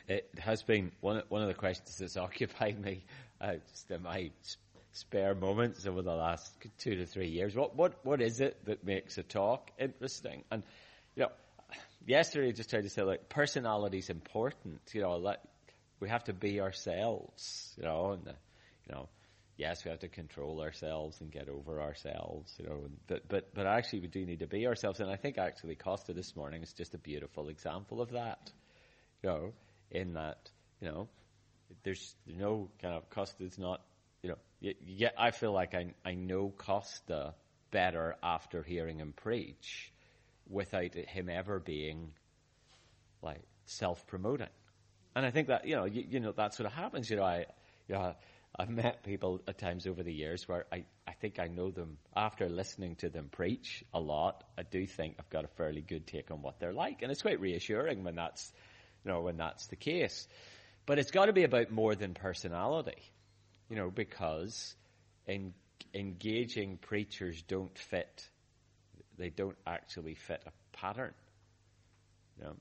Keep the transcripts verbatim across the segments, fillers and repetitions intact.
It has been one one of the questions that's occupied me uh, just in my spare moments over the last two to three years. What what what is it that makes a talk interesting? And you know, yesterday I just tried to say, like, personality's important. You know, let, we have to be ourselves. You know, and uh, you know, yes, we have to control ourselves and get over ourselves. You know, and, but but but actually we do need to be ourselves. And I think actually Costa this morning is just a beautiful example of that. You know, in that you know, there's no kind of Costa's not. You know, yeah, I feel like I I know Costa better after hearing him preach, without him ever being like self-promoting. And I think that you know, you, you know, that's what happens. You know, I, you know, I've met people at times over the years where I, I think I know them after listening to them preach a lot. I do think I've got a fairly good take on what they're like, and it's quite reassuring when that's, you know, when that's the case. But it's got to be about more than personality. You know, because en- engaging preachers don't fit, they don't actually fit a pattern. You know,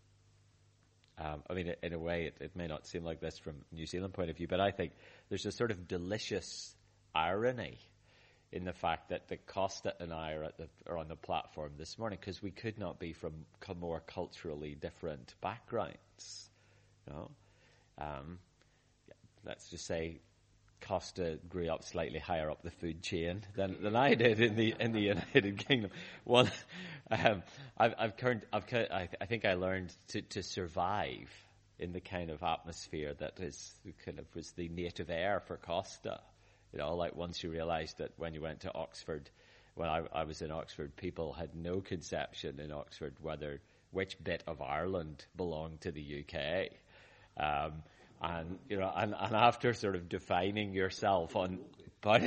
um, I mean, in a way, it, it may not seem like this from New Zealand point of view, but I think there's a sort of delicious irony in the fact that the Costa and I are, at the, are on the platform this morning because we could not be from more culturally different backgrounds. You know, um, let's just say Costa grew up slightly higher up the food chain than, than I did in the in the United Kingdom. One, um, I've I've, turned, I've I, I think I learned to, to survive in the kind of atmosphere that is kind of was the native air for Costa. You know, like once you realised that when you went to Oxford, when I, I was in Oxford, people had no conception in Oxford whether which bit of Ireland belonged to the U K. Um, And you know, and, and after sort of defining yourself on, but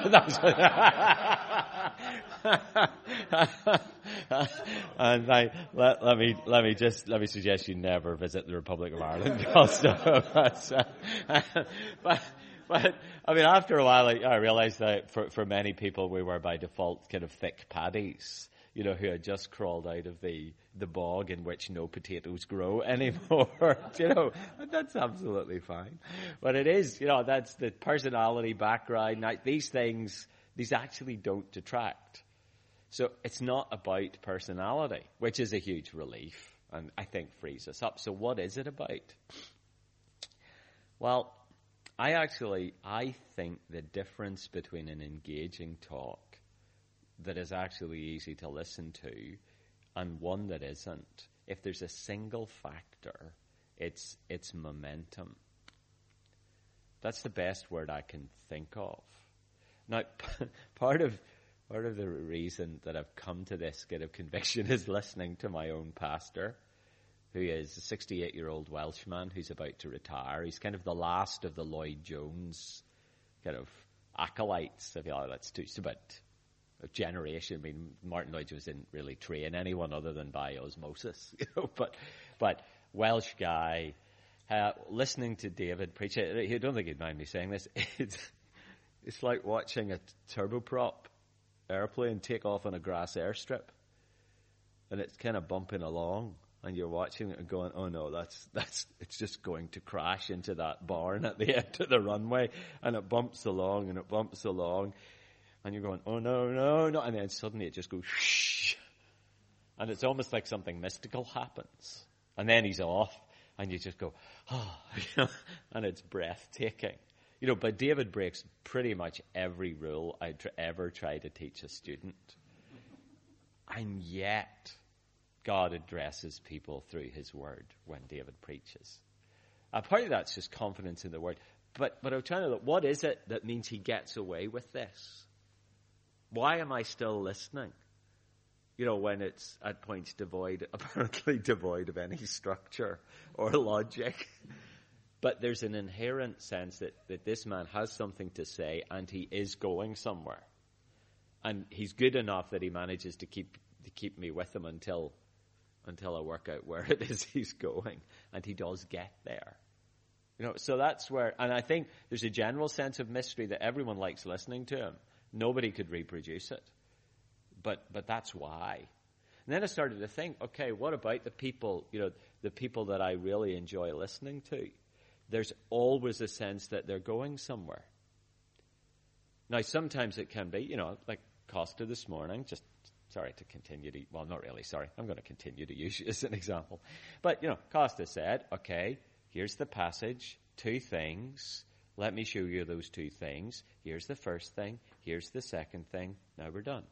and I, let, let me let me just let me suggest you never visit the Republic of Ireland, Costa. but but I mean, after a while, I, I realised that for for many people, we were by default kind of thick paddies. You know, who had just crawled out of the, the bog in which no potatoes grow anymore. You know, and that's absolutely fine. But it is, you know, that's the personality, background. Now, these things, these actually don't detract. So it's not about personality, which is a huge relief and I think frees us up. So what is it about? Well, I actually, I think the difference between an engaging talk that is actually easy to listen to and one that isn't, if there's a single factor, it's it's momentum. That's the best word I can think of. Now, part of part of the reason that I've come to this kind of conviction is listening to my own pastor, who is a sixty-eight-year-old Welshman who's about to retire. He's kind of the last of the Lloyd Jones kind of acolytes, if you like. That's too, it's about a generation. I mean, Martin Lloyd Jones didn't really train anyone other than by osmosis, you know. But, but Welsh guy, uh, listening to David preach. I don't think he'd mind me saying this. It's, it's like watching a turboprop airplane take off on a grass airstrip, and it's kind of bumping along, and you're watching it and going, "Oh no, that's that's it's just going to crash into that barn at the end of the runway," and it bumps along and it bumps along. And you're going, oh, no, no, no. And then suddenly it just goes, shh. And it's almost like something mystical happens. And then he's off. And you just go, oh, and it's breathtaking. You know, but David breaks pretty much every rule I'd tr- ever try to teach a student. And yet, God addresses people through his word when David preaches. Uh, part of that's just confidence in the word. But, but I'm trying to look, what is it that means he gets away with this? Why am I still listening? You know, when it's at points devoid, apparently devoid of any structure or logic. But there's an inherent sense that, that this man has something to say and he is going somewhere. And he's good enough that he manages to keep to keep me with him until until I work out where it is he's going. And he does get there. You know, so that's where, and I think there's a general sense of mystery that everyone likes listening to him. Nobody could reproduce it. But but that's why. And then I started to think, okay, what about the people, you know, the people that I really enjoy listening to, there's always a sense that they're going somewhere. Now, sometimes it can be, you know, like Costa this morning, just, sorry to continue to, well, not really, sorry. I'm going to continue to use you as an example. But, you know, Costa said, okay, here's the passage, two things. Let me show you those two things. Here's the first thing. Here's the second thing. Now we're done.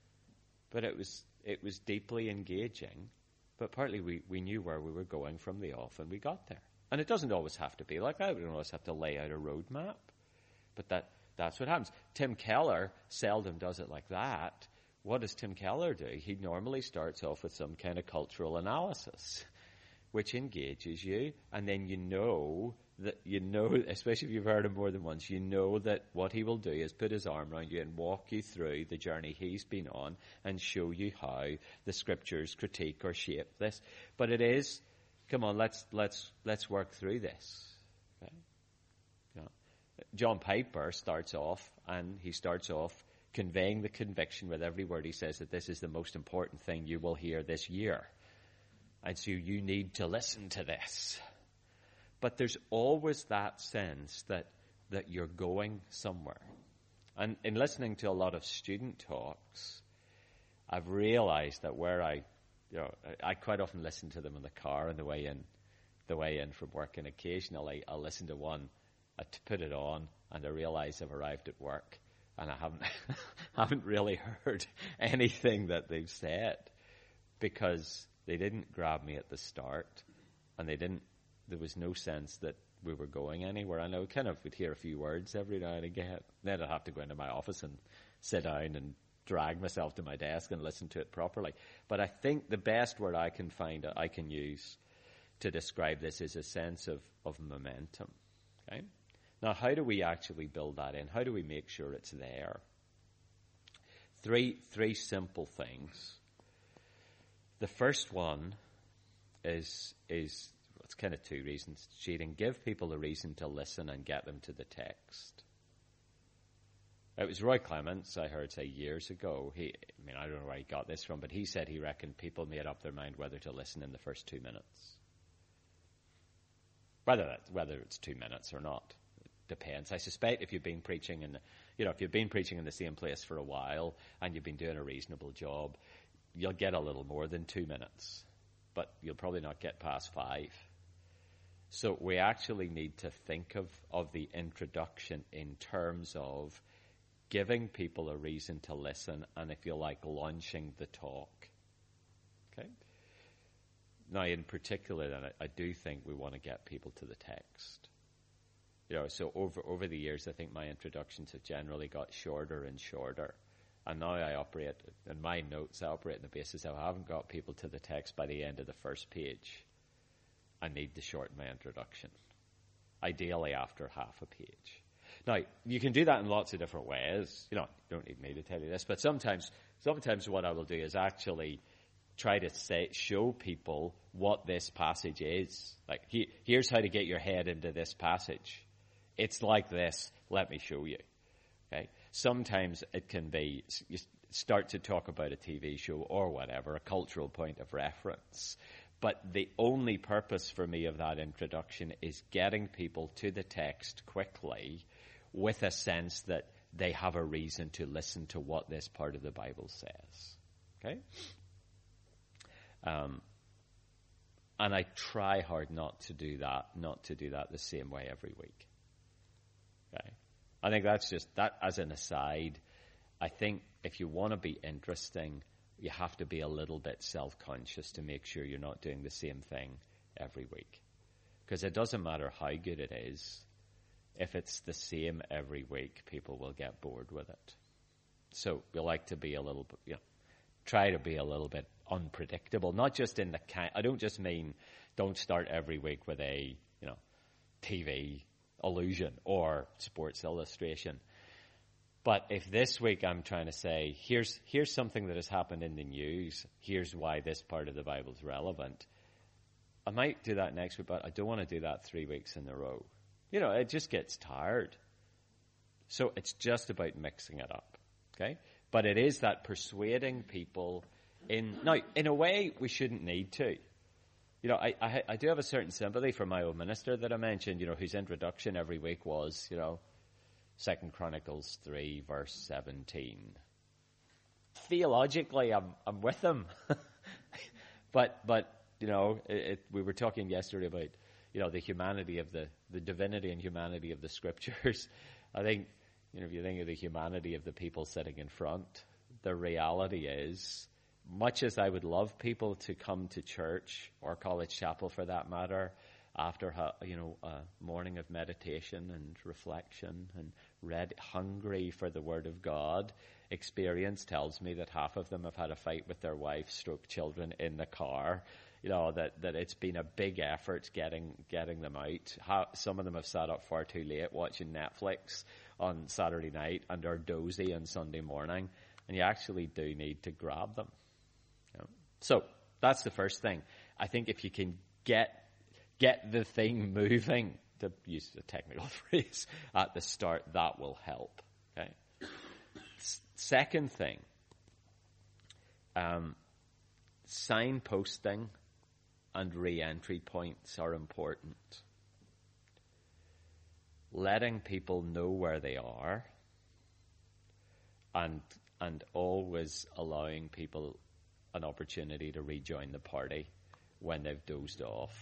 But it was it was deeply engaging. But partly we, we knew where we were going from the off, and we got there. And it doesn't always have to be like that. We don't always have to lay out a roadmap. But that that's what happens. Tim Keller seldom does it like that. What does Tim Keller do? He normally starts off with some kind of cultural analysis, which engages you, and then you know that, you know, especially if you've heard him more than once, you know that what he will do is put his arm around you and walk you through the journey he's been on and show you how the scriptures critique or shape this. But it is, come on, let's let's let's work through this. Okay? You know, John Piper starts off, and he starts off conveying the conviction with every word he says that this is the most important thing you will hear this year. And so you need to listen to this. But there's always that sense that that you're going somewhere. And in listening to a lot of student talks, I've realized that where I, you know, I quite often listen to them in the car on the way in, the way in from work, and occasionally I'll listen to one, I put it on, and I realize I've arrived at work, and I haven't haven't really heard anything that they've said, because they didn't grab me at the start, and they didn't. There was no sense that we were going anywhere. I know, kind of, would hear a few words every now and again. Then I'd have to go into my office and sit down and drag myself to my desk and listen to it properly. But I think the best word I can find, I can use to describe this, is a sense of, of momentum. Okay? Now, how do we actually build that in? How do we make sure it's there? Three, three simple things. The first one is, is it's kind of two reasons. Cheating. Give people a reason to listen and get them to the text. It was Roy Clements, I heard say years ago. He, I mean, I don't know where he got this from, but he said he reckoned people made up their mind whether to listen in the first two minutes. Whether that, whether it's two minutes or not, it depends. I suspect if you've been preaching in, the, you know, if you've been preaching in the same place for a while and you've been doing a reasonable job, you'll get a little more than two minutes, but you'll probably not get past five. So we actually need to think of, of the introduction in terms of giving people a reason to listen, and if you like, launching the talk. Okay? Now, in particular, then, I, I do think we want to get people to the text. You know, so over over the years, I think my introductions have generally got shorter and shorter. And now I operate, in my notes, I operate on the basis that I haven't got people to the text by the end of the first page. I need to shorten my introduction, ideally after half a page. Now, you can do that in lots of different ways. You know, you don't need me to tell you this, but sometimes, sometimes what I will do is actually try to say, show people what this passage is. Like, he, here's how to get your head into this passage. It's like this. Let me show you. Okay? Sometimes it can be, you start to talk about a T V show or whatever, a cultural point of reference. But the only purpose for me of that introduction is getting people to the text quickly with a sense that they have a reason to listen to what this part of the Bible says. Okay? Um, and I try hard not to do that, not to do that the same way every week. Okay? I think that's just, that as an aside, I think if you want to be interesting, you have to be a little bit self-conscious to make sure you're not doing the same thing every week. Because it doesn't matter how good it is. If it's the same every week, people will get bored with it. So we like to be a little bit, you know, try to be a little bit unpredictable. Not just in the kind, I don't just mean don't start every week with a, you know, T V illusion or Sports Illustration. But if this week I'm trying to say, here's here's something that has happened in the news, here's why this part of the Bible is relevant, I might do that next week, but I don't want to do that three weeks in a row. You know, it just gets tired. So it's just about mixing it up, okay? But it is that persuading people in... Now, in a way, we shouldn't need to. You know, I, I I do have a certain sympathy for my old minister that I mentioned, you know, whose introduction every week was, you know, Second Chronicles three, verse seventeen. Theologically, I'm I'm with him. but, but you know, it, it, we were talking yesterday about, you know, the humanity of the, the divinity and humanity of the Scriptures. I think, you know, if you think of the humanity of the people sitting in front, the reality is, much as I would love people to come to church or College Chapel for that matter, after you know a morning of meditation and reflection and read hungry for the Word of God, experience tells me that half of them have had a fight with their wife, stroke children in the car. You know that, that it's been a big effort getting getting them out. How, some of them have sat up far too late watching Netflix on Saturday night and are dozy on Sunday morning, and you actually do need to grab them. You know? So that's the first thing. I think if you can get Get the thing moving, to use a technical phrase, at the start, that will help. Okay. S- second thing, um, signposting and re-entry points are important. Letting people know where they are, and and always allowing people an opportunity to rejoin the party when they've dozed off.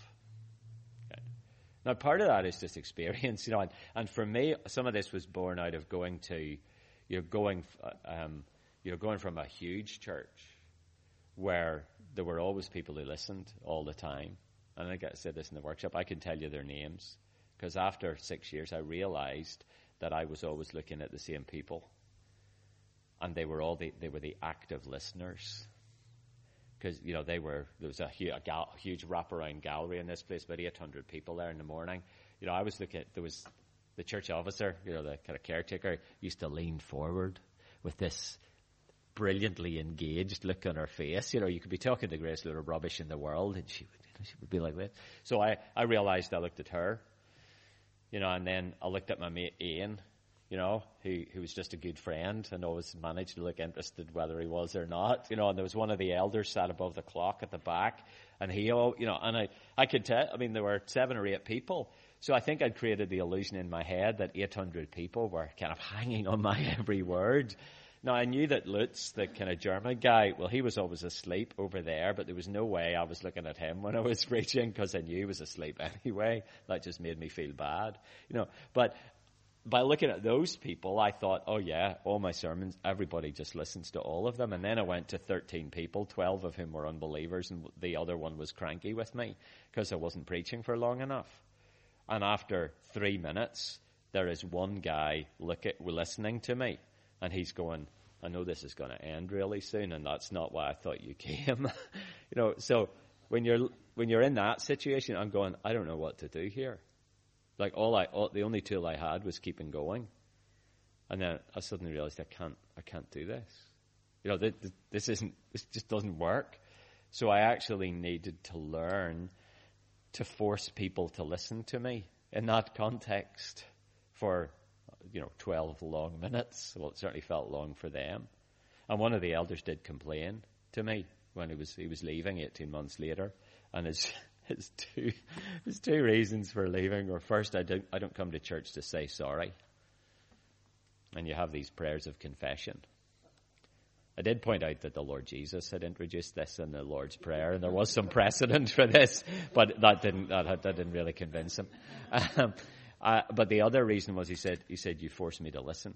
Now, part of that is just experience, you know, and, and for me, some of this was born out of going to, you're going, um, you're going from a huge church where there were always people who listened all the time. And I think I said this in the workshop. I can tell you their names because after six years, I realized that I was always looking at the same people, and they were all the, they were the active listeners. Because, you know, they were, there was a huge, a gal, huge wraparound gallery in this place, about eight hundred people there in the morning. You know, I was looking at, there was the church officer, you know, the kind of caretaker, used to lean forward with this brilliantly engaged look on her face. You know, you could be talking the greatest load of rubbish in the world, and she would, you know, she would be like this. So I, I realized I looked at her, you know, and then I looked at my mate Ian, you know, who, who was just a good friend and always managed to look interested whether he was or not, you know, and there was one of the elders sat above the clock at the back, and he, oh, you know, and I, I could tell, I mean, there were seven or eight people, so I think I'd created the illusion in my head that eight hundred people were kind of hanging on my every word. Now, I knew that Lutz, the kind of German guy, well, he was always asleep over there, but there was no way I was looking at him when I was preaching because I knew he was asleep anyway. That just made me feel bad, you know, but by looking at those people, I thought, oh yeah, all my sermons, everybody just listens to all of them. And then I went to thirteen people, twelve of whom were unbelievers, and the other one was cranky with me because I wasn't preaching for long enough. And after three minutes, there is one guy look at, listening to me, and he's going, I know this is going to end really soon, and that's not why I thought you came. You know, so when you're when you're in that situation, I'm going, I don't know what to do here. Like all I, all, the only tool I had was keeping going, and then I suddenly realized I can't, I can't do this. You know, this, this isn't, this just doesn't work. So I actually needed to learn to force people to listen to me in that context for, you know, twelve long minutes. Well, it certainly felt long for them. And one of the elders did complain to me when he was he was leaving eighteen months later, and his. There's two, there's two reasons for leaving. Or first, I don't, I don't come to church to say sorry. And you have these prayers of confession. I did point out that the Lord Jesus had introduced this in the Lord's Prayer, and there was some precedent for this, but that didn't, that, that didn't really convince him. Um, uh, but the other reason was he said, he said, you forced me to listen.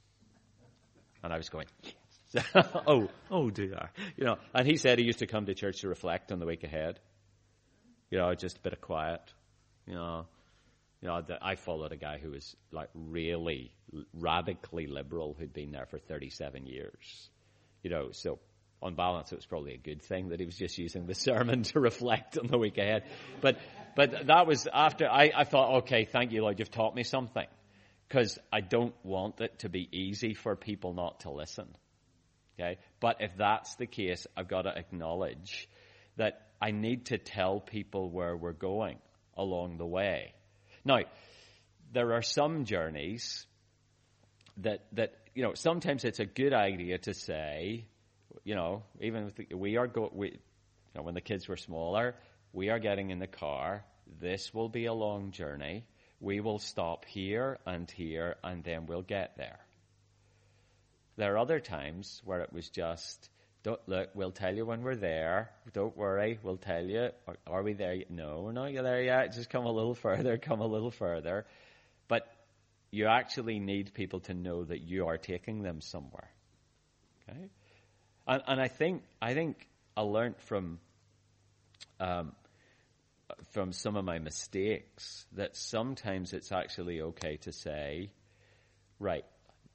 And I was going, yes. oh, oh dear. You know, and he said he used to come to church to reflect on the week ahead. You know, just a bit of quiet. You know, you know. The, I followed a guy who was like really radically liberal, who'd been there for thirty-seven years. You know, so on balance, it was probably a good thing that he was just using the sermon to reflect on the week ahead. But, but that was after I, I thought, okay, thank you, Lord, you've taught me something, because I don't want it to be easy for people not to listen. Okay, but if that's the case, I've got to acknowledge that I need to tell people where we're going along the way. Now, there are some journeys that, that you know, sometimes it's a good idea to say, you know, even if we are go, we, you know, when the kids were smaller, we are getting in the car. This will be a long journey. We will stop here and here, and then we'll get there. There are other times where it was just, don't look, we'll tell you when we're there. Don't worry, we'll tell you. Are, are we there yet? No, we're not there yet. Just come a little further, come a little further. But you actually need people to know that you are taking them somewhere. Okay? And, and I think I think I learned from um, from some of my mistakes that sometimes it's actually okay to say, right,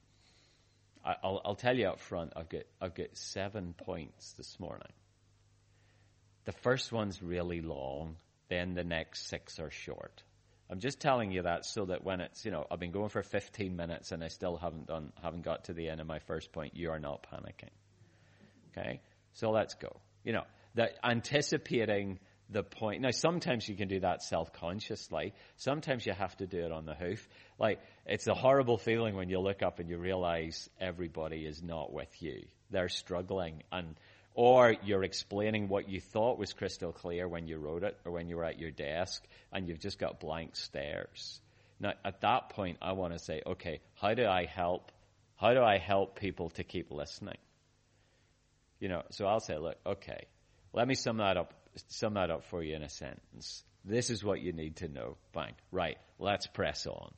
I, I'll, I'll tell you up front, I've got I've got seven points this morning. The first one's really long, then the next six are short. I'm just telling you that so that when it's, you know, I've been going for fifteen minutes and I still haven't done, haven't got to the end of my first point, you are not panicking. Okay? So let's go. You know, that anticipating the point. Now, sometimes you can do that self-consciously. Sometimes you have to do it on the hoof. Like, it's a horrible feeling when you look up and you realize everybody is not with you. They're struggling, and or you're explaining what you thought was crystal clear when you wrote it or when you were at your desk, and you've just got blank stares. Now, at that point, I want to say, okay, how do I help? How do I help people to keep listening? You know, so I'll say, look, okay, let me sum that up, sum that up for you in a sentence. This is what you need to know. Bang. Right. Let's press on.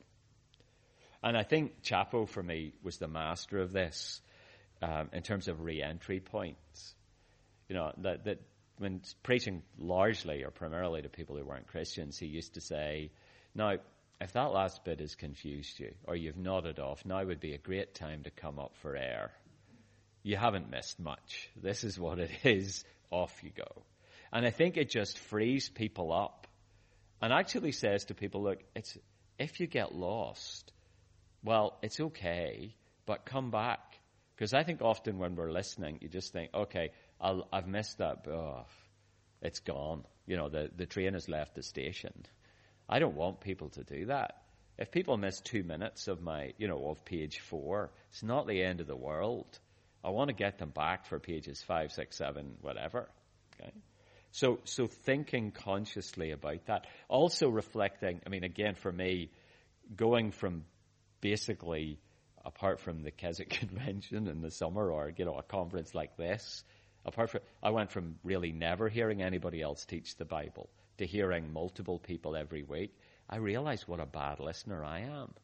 And I think Chapo, for me, was the master of this um, in terms of re-entry points. You know, that, that when preaching largely or primarily to people who weren't Christians, he used to say, now, if that last bit has confused you or you've nodded off, now would be a great time to come up for air. You haven't missed much. This is what it is. Off you go. And I think it just frees people up and actually says to people, look, it's if you get lost, well, it's okay, but come back. Because I think often when we're listening, you just think, okay, I'll, I've missed that, but oh, it's gone. You know, the, the train has left the station. I don't want people to do that. If people miss two minutes of my, you know, of page four, it's not the end of the world. I want to get them back for pages five, six, seven, whatever. Okay? So, so thinking consciously about that. Also reflecting, I mean, again, for me, going from basically, apart from the Keswick Convention in the summer or, you know, a conference like this, apart from, I went from really never hearing anybody else teach the Bible to hearing multiple people every week. I realized what a bad listener I am.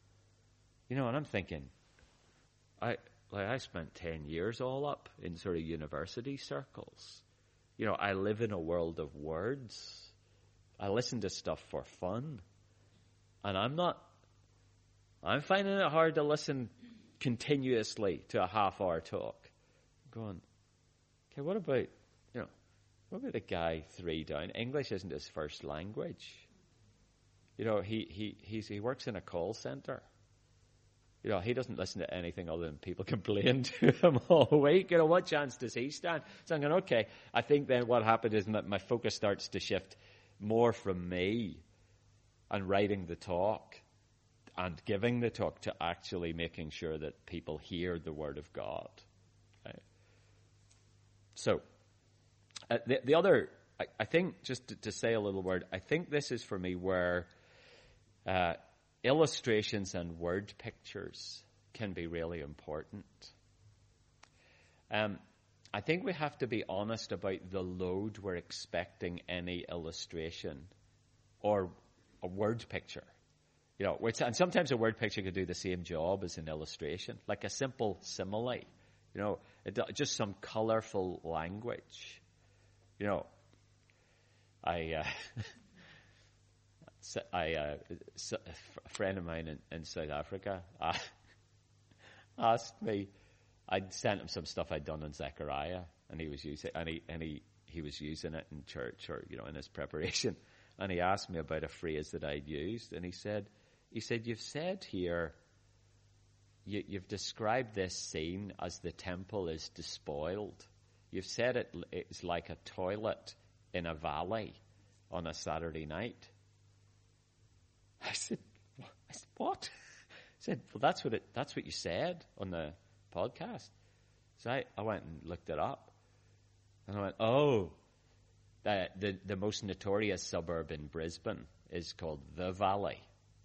You know, and I'm thinking, I... Like, I spent ten years all up in sort of university circles. You know, I live in a world of words. I listen to stuff for fun. And I'm not, I'm finding it hard to listen continuously to a half-hour talk. I'm going, okay, what about, you know, what about a guy three down? English isn't his first language. You know, he, he, he's, he works in a call center. You know, he doesn't listen to anything other than people complain to him all week. You know, what chance does he stand? So I'm going, okay, I think then what happened is that my focus starts to shift more from me and writing the talk and giving the talk to actually making sure that people hear the Word of God. Okay? So, uh, the, the other, I, I think, just to, to say a little word, I think this is for me where uh, illustrations and word pictures can be really important. Um, I think we have to be honest about the load we're expecting any illustration or a word picture. You know, and sometimes a word picture could do the same job as an illustration, like a simple simile. You know, it, just some colorful language. You know, I. Uh, I, uh, a friend of mine in, in South Africa uh, asked me. I'd sent him some stuff I'd done on Zechariah, and he was using, and he and he, he was using it in church or you know in his preparation. And he asked me about a phrase that I'd used, and he said, he said, you've said here, you, you've described this scene as the temple is despoiled. You've said it it's like a toilet in a valley on a Saturday night. I said, I said, what? I said, well, that's what it, that's what you said on the podcast. So I, I went and looked it up. And I went, oh, Uh, the, the most notorious suburb in Brisbane is called the Valley.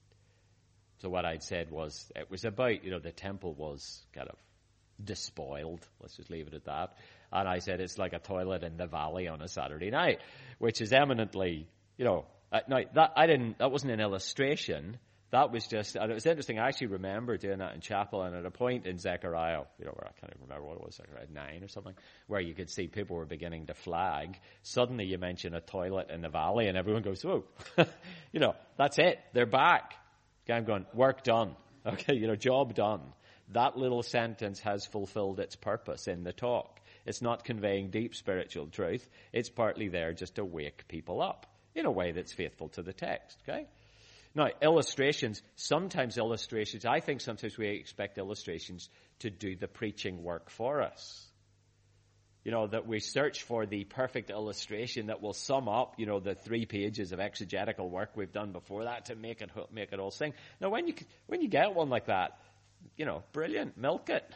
So what I'd said was, it was about, you know, the temple was kind of despoiled. Let's just leave it at that. And I said, it's like a toilet in the valley on a Saturday night, which is eminently, you know, uh, now that, I didn't, that wasn't an illustration. That was just, and it was interesting. I actually remember doing that in chapel, and at a point in Zechariah, you know, where I can't even remember what it was, Zechariah nine or something, where you could see people were beginning to flag. Suddenly you mention a toilet in the valley, and everyone goes, "Whoa!" You know, that's it. They're back. Okay, I'm going, work done. Okay, you know, job done. That little sentence has fulfilled its purpose in the talk. It's not conveying deep spiritual truth. It's partly there just to wake people up in a way that's faithful to the text. Okay. Now, illustrations, sometimes illustrations, I think sometimes we expect illustrations to do the preaching work for us. You know, that we search for the perfect illustration that will sum up, you know, the three pages of exegetical work we've done before that to make it make it all sing. Now, when you when you get one like that, you know, brilliant, milk it.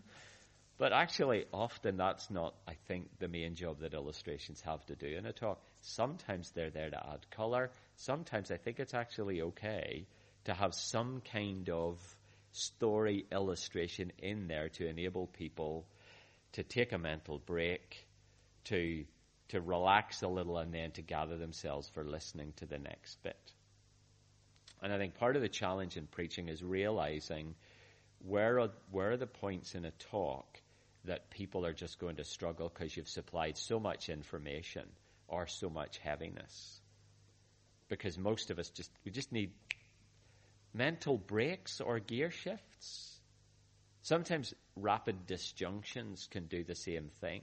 But actually, often that's not, I think, the main job that illustrations have to do in a talk. Sometimes they're there to add color. Sometimes I think it's actually okay to have some kind of story illustration in there to enable people to take a mental break, to to relax a little, and then to gather themselves for listening to the next bit. And I think part of the challenge in preaching is realizing where are, where are the points in a talk that people are just going to struggle because you've supplied so much information or so much heaviness. Because most of us just, we just need mental breaks or gear shifts. Sometimes rapid disjunctions can do the same thing.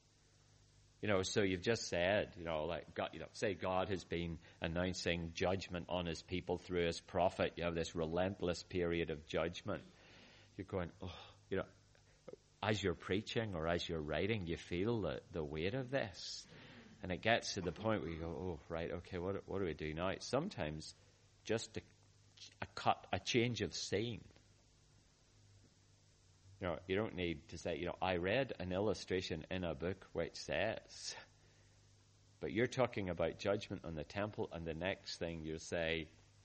You know, so you've just said, you know, like, God, you know, say God has been announcing judgment on his people through his prophet. You have this relentless period of judgment. You're going, oh, you know, as you're preaching or as you're writing, you feel the, the weight of this. And it gets to the point where you go, oh, right, okay, what, what do we do now? Sometimes just a, a cut, a change of scene. You know, you don't need to say, you know, I read an illustration in a book which says, but you're talking about judgment on the temple, and the next thing you say,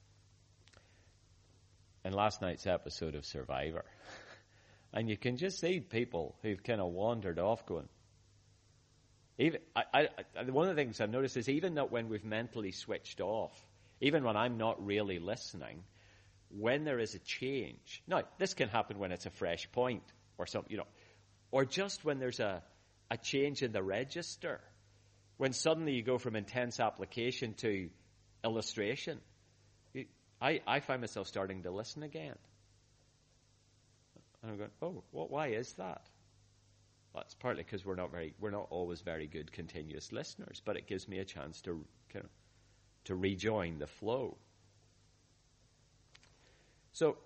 in last night's episode of Survivor, and you can just see people who've kind of wandered off going, even, I, I, one of the things I've noticed is even that when we've mentally switched off, even when I'm not really listening, when there is a change, now this can happen when it's a fresh point or something, you know, or just when there's a, a change in the register, when suddenly you go from intense application to illustration, it, I, I find myself starting to listen again. And I'm going, oh, well, why is that? Well, it's partly because we're not very, we're not always very good continuous listeners, but it gives me a chance to kind of to rejoin the flow. So,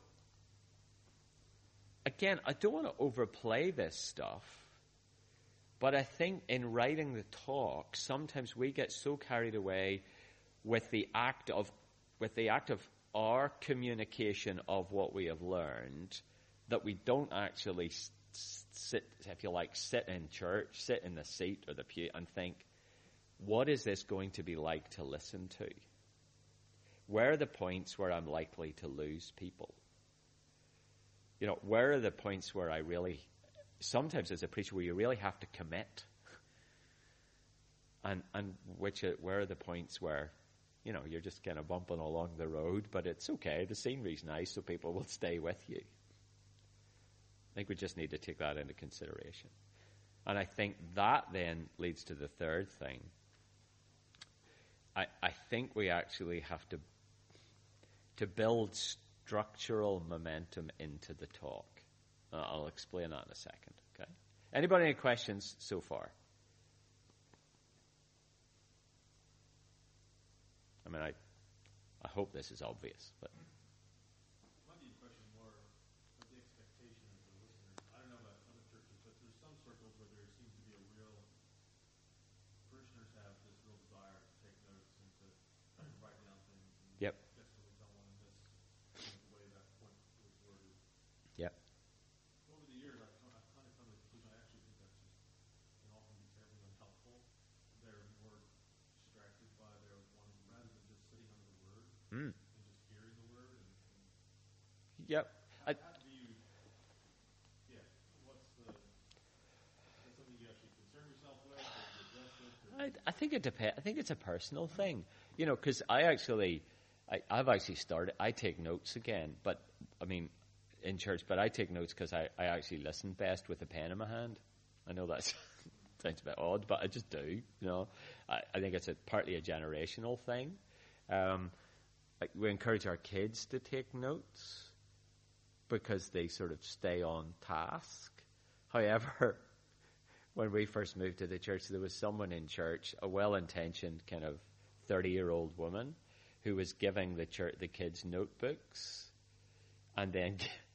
again, I don't want to overplay this stuff, but I think in writing the talk, sometimes we get so carried away with the act of, with the act of our communication of what we have learned, that we don't actually sit, if you like, sit in church, sit in the seat or the pew and think, what is this going to be like to listen to? Where are the points where I'm likely to lose people? You know, where are the points where I really, sometimes as a preacher, where you really have to commit? And and which are, where are the points where, you know, you're just kind of bumping along the road, but it's okay, the scenery's nice, so people will stay with you. I think we just need to take that into consideration. And I think that then leads to the third thing. I, I think we actually have to to build structural momentum into the talk. Uh, I'll explain that in a second. Okay. Anybody any questions so far? I mean, I I hope this is obvious, but. Yep. Yep. Over the years, I've kind of come to the conclusion I actually think that's just can often be terribly unhelpful. They're more Mm-hmm. and just hearing the word. And, and Yep. I, how do you, yeah, what's the, is that something you actually concern yourself with, or do you address it? Or I, I think it depends. I think it's a personal thing, you know, because I actually, I, I've actually started. I take notes again, but I mean, in church. But I take notes because I, I actually listen best with a pen in my hand. I know that sounds a bit odd, but I just do. You know, I, I think it's a partly a generational thing. Um, like we encourage our kids to take notes because they sort of stay on task. However, when we first moved to the church, there was someone in church, a well-intentioned kind of thirty-year-old woman, who was giving the church, the kids notebooks, and then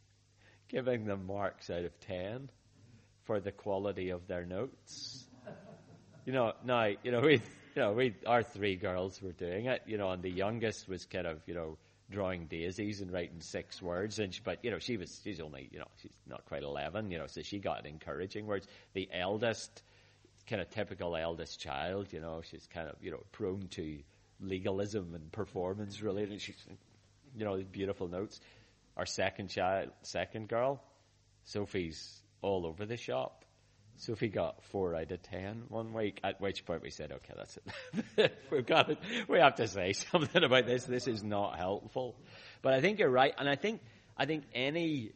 giving them marks out of ten for the quality of their notes. You know, now you know we, you know we, our three girls were doing it. You know, and the youngest was kind of, you know, drawing daisies and writing six words, and she, but you know she was she's only you know she's not quite eleven, you know, so she got encouraging words. The eldest, kind of typical eldest child, you know, she's kind of, you know, prone to legalism and performance related. She's, you know, beautiful notes. Our second child, second girl, Sophie's all over the shop. Sophie got four out of ten one week, at which point we said, okay, that's it. We've got it. We have to say something about this. This is not helpful. But I think you're right. And I think, I think any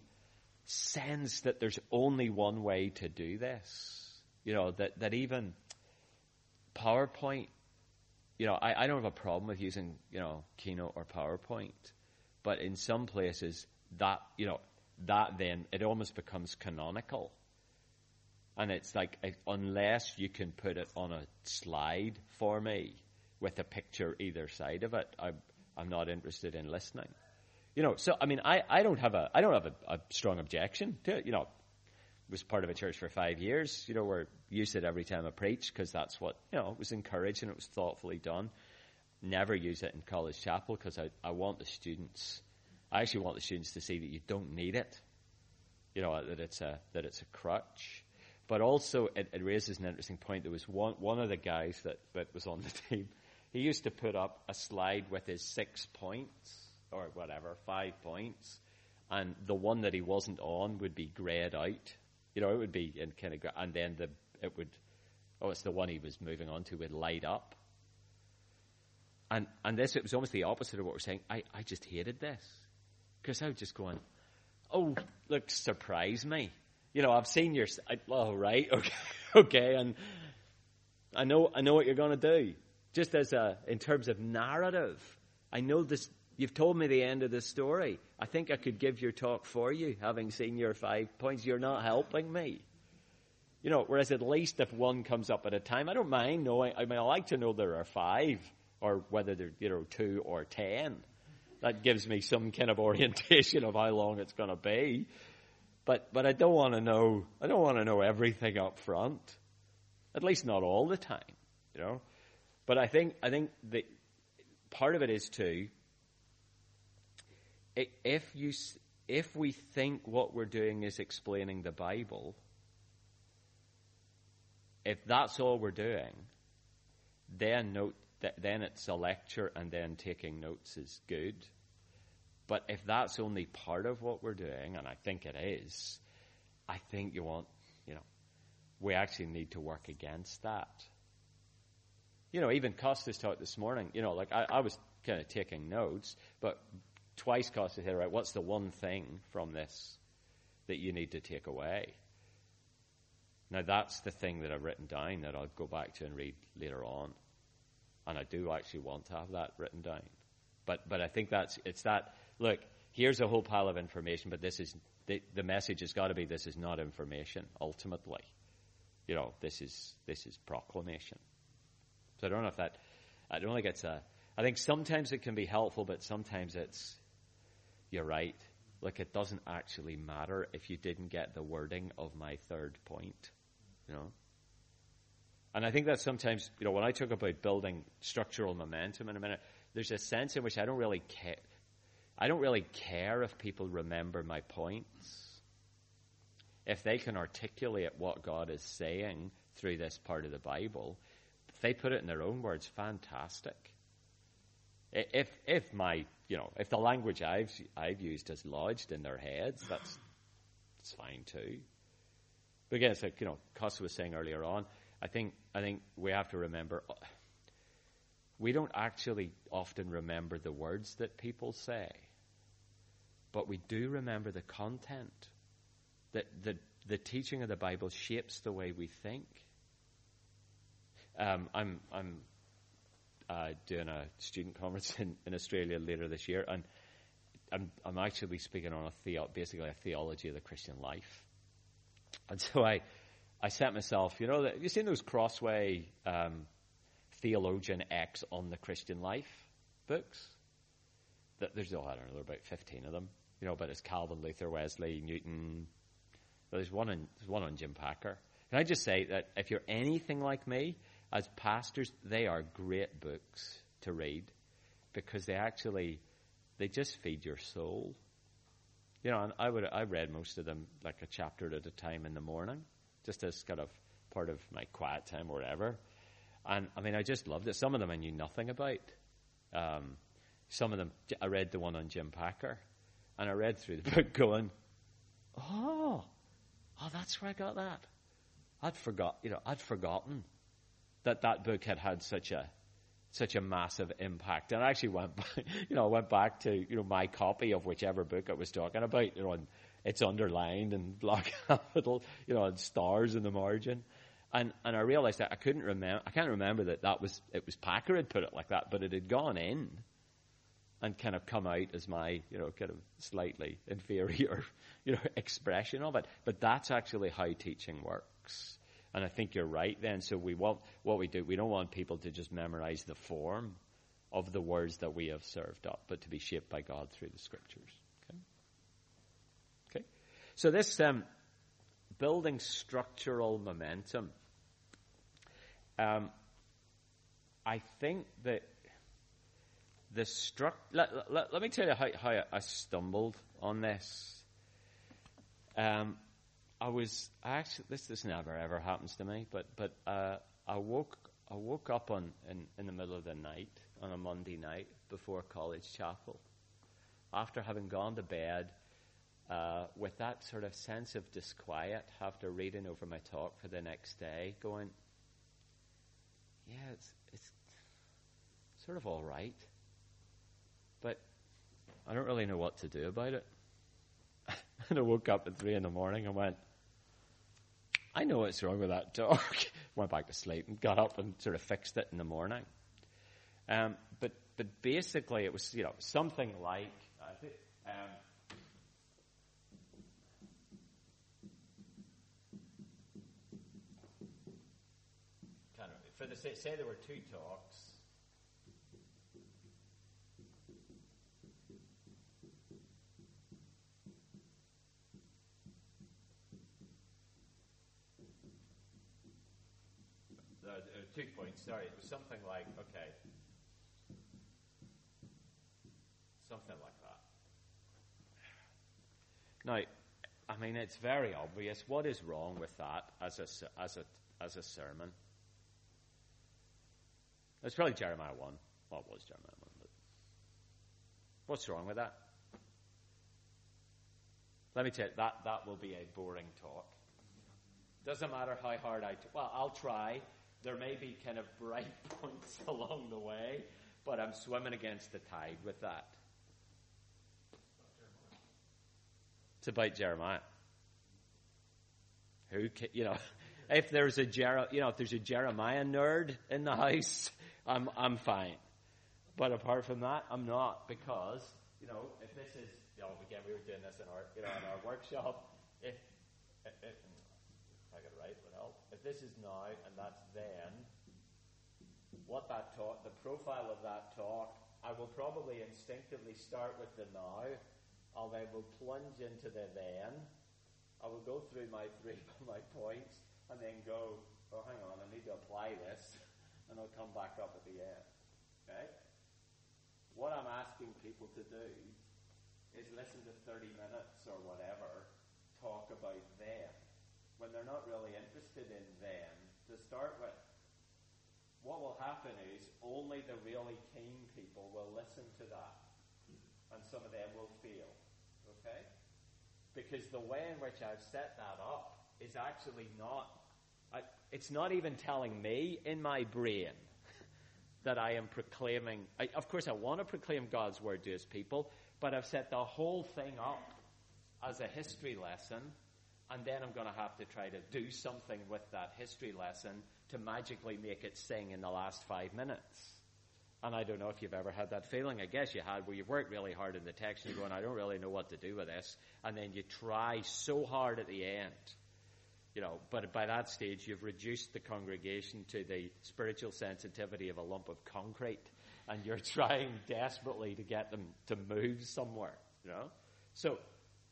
sense that there's only one way to do this, you know, that, that even PowerPoint, you know, I, I don't have a problem with using, you know, Keynote or PowerPoint, but in some places that, you know, that then, it almost becomes canonical. And it's like, unless you can put it on a slide for me with a picture either side of it, I'm, I'm not interested in listening. You know, so, I mean, I, I don't have a, I don't have a, a strong objection to it. You know, was part of a church for five years, you know, where we used it every time I preached because that's what, you know, it was encouraged and it was thoughtfully done. Never use it in College Chapel because I, I want the students, I actually want the students to see that you don't need it. You know, that it's a, that it's a crutch. But also, it, it raises an interesting point. There was one, one of the guys that, that was on the team. He used to put up a slide with his six points, or whatever, five points. And the one that he wasn't on would be grayed out. You know, it would be in kind of, and then the, it would, oh, it's the one he was moving on to would light up. And, and this, it was almost the opposite of what we're saying. I, I just hated this. Because I was just going, oh, look, surprise me. You know, I've seen your, I, well, right, okay, okay, and I know, I know what you're going to do. Just as a, in terms of narrative, I know this, you've told me the end of the story. I think I could give your talk for you, having seen your five points. You're not helping me. You know, whereas at least if one comes up at a time, I don't mind knowing, I mean, I like to know there are five, or whether they're, you know, two or ten. That gives me some kind of orientation of how long it's going to be. But but I don't want to know. I don't want to know everything up front, at least not all the time, you know. But I think I think the part of it is too. If you if we think what we're doing is explaining the Bible, if that's all we're doing, then note that then it's a lecture and then taking notes is good. But if that's only part of what we're doing, and I think it is, I think you want, you know, we actually need to work against that. You know, even Costas taught this morning, you know, like I, I was kind of taking notes, but twice Costas said, right, what's the one thing from this that you need to take away? Now that's the thing that I've written down that I'll go back to and read later on. And I do actually want to have that written down. But but I think that's, it's that, look, here's a whole pile of information, but this is, the, the message has got to be this is not information, ultimately. You know, this is this is proclamation. So I don't know if that, I don't think it's a, I think sometimes it can be helpful, but sometimes it's, you're right. Look, it doesn't actually matter if you didn't get the wording of my third point, you know. And I think that sometimes, you know, when I talk about building structural momentum in a minute, there's a sense in which I don't really care. I don't really care if people remember my points. If they can articulate what God is saying through this part of the Bible, if they put it in their own words, fantastic. If if my you know if the language I've I've used is lodged in their heads, that's it's fine too. But again, it's like you know, Costa was saying earlier on. I think I think we have to remember we don't actually often remember the words that people say, but we do remember the content. That the the teaching of the Bible shapes the way we think. Um, I'm I'm uh, doing a student conference in, in Australia later this year, and I'm I'm actually speaking on a theo- basically a theology of the Christian life. And so I I set myself, you know, have you seen those Crossway um, Theologian X on the Christian life books? That there's oh, I don't know, there are about fifteen of them. You know, but it's Calvin, Luther, Wesley, Newton. There's one on there's one on Jim Packer. Can I just say that if you're anything like me, as pastors, they are great books to read because they actually they just feed your soul. You know, and I would I read most of them like a chapter at a time in the morning, just as kind of part of my quiet time or whatever. And I mean, I just loved it. Some of them I knew nothing about. Um, some of them I read the one on Jim Packer, and I read through the book going, oh. Oh, that's where I got that. I'd forgot, you know, I'd forgotten that that book had had such a, such a massive impact. And I actually went, back, you know, I went back to, you know, my copy of whichever book I was talking about, you know, and it's underlined in block capital, you know, and stars in the margin. And and I realized that I couldn't remember, I can't remember that that was, it was Packer had put it like that, but it had gone in and kind of come out as my, you know, kind of slightly inferior, you know, expression of it. But that's actually how teaching works. And I think you're right then. So we want, what we do, we don't want people to just memorize the form of the words that we have served up, but to be shaped by God through the scriptures. Okay. Okay. So this um, building structural momentum, um, I think that The struct. Let, let, let me tell you how, how I stumbled on this. Um, I was actually this this never ever happens to me, but but uh, I woke I woke up on in, in the middle of the night on a Monday night before college chapel, after having gone to bed uh, with that sort of sense of disquiet after reading over my talk for the next day, going, yeah, it's it's sort of all right. But I don't really know what to do about it. And I woke up at three in the morning and went, I know what's wrong with that talk. Went back to sleep and got up and sort of fixed it in the morning. Um, but but basically it was, you know, something like, I think, um, kind of, for the say, say there were two talks. Uh, two points, sorry. It was something like, okay, something like that. Now, I mean, it's very obvious. What is wrong with that as a, as a, as a sermon? It's probably Jeremiah one. Well, it was Jeremiah one. But what's wrong with that? Let me tell you, that, that will be a boring talk. Doesn't matter how hard I... T- well, I'll try. There may be kind of bright points along the way, but I'm swimming against the tide with that. It's about Jeremiah. Who, can, you know, if there's a Jer- you know, if there's a Jeremiah nerd in the house, I'm I'm fine. But apart from that, I'm not, because you know, if this is, you know, again, we were doing this in our, you know, in our workshop. If, if, if I got it right, would help. If this is now and that's then, what that talk, the profile of that talk, I will probably instinctively start with the now. I'll then will plunge into the then. I will go through my three my points and then go, oh, hang on, I need to apply this, and I'll come back up at the end. Okay? What I'm asking people to do is listen to thirty minutes or whatever, talk about then, when they're not really interested in then to start with. what will happen is only the really keen people will listen to that, and some of them will fail. Okay? Because the way in which I've set that up is actually not, I, it's not even telling me in my brain that I am proclaiming, I, of course I want to proclaim God's word to his people, but I've set the whole thing up as a history lesson, and then I'm going to have to try to do something with that history lesson to magically make it sing in the last five minutes. And I don't know if you've ever had that feeling. I guess you had, where you've worked really hard in the text and you're going, I don't really know what to do with this. And then you try so hard at the end. You know, but by that stage, you've reduced the congregation to the spiritual sensitivity of a lump of concrete. And you're trying desperately to get them to move somewhere. You know? So,